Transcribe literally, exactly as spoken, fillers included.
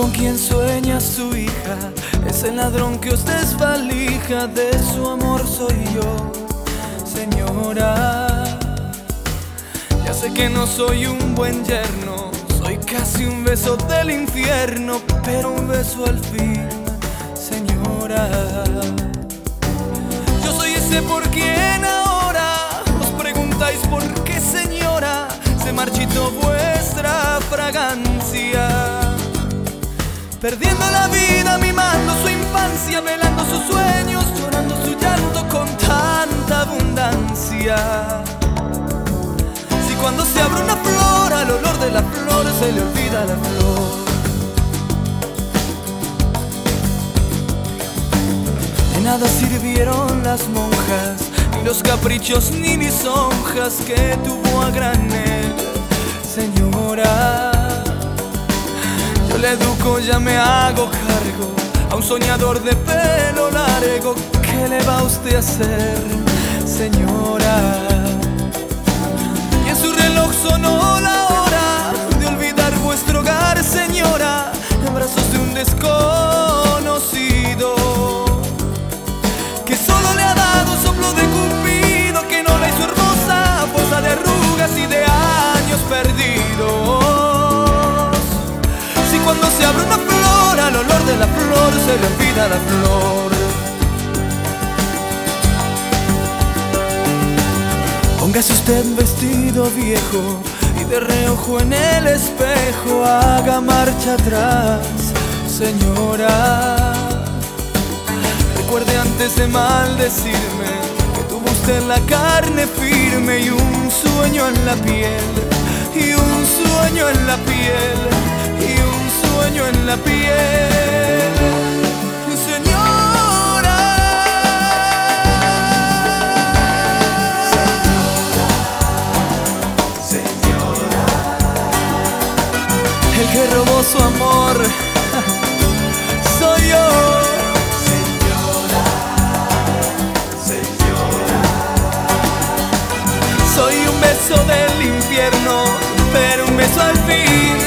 con quien sueña su hija es el ladrón que os desvalija. De su amor soy yo, señora. Ya sé que no soy un buen yerno, soy casi un beso del infierno, pero un beso al fin, señora. Yo soy ese por quien ahora os preguntáis por qué, señora, se marchitó vuestra fragancia, perdiendo la vida, mimando su infancia, velando sus sueños, llorando su llanto con tanta abundancia. Si cuando se abre una flor, al olor de la flor se le olvida la flor. De nada sirvieron las monjas, ni los caprichos ni lisonjas que tuvo a granel, señora. Yo le educo, ya me hago cargo, a un soñador de pelo largo. ¿Qué le va a usted a hacer, señora? Y en su reloj sonó la hora de olvidar vuestro hogar, señora, en brazos de un desconocido que solo le ha dado un soplo de cupido, que no la hizo hermosa, fosa de arrugas y de años perdidos. Cuando se abre una flor, al olor de la flor se le olvida la flor. Póngase usted vestido viejo y de reojo en el espejo haga marcha atrás, señora. Recuerde antes de maldecirme que tuvo usted la carne firme y un sueño en la piel, y un sueño en la piel, y un sueño en la piel, señora. Señora, señora. El que robó su amor soy yo. Señora, señora. Soy un beso del infierno, pero un beso al fin.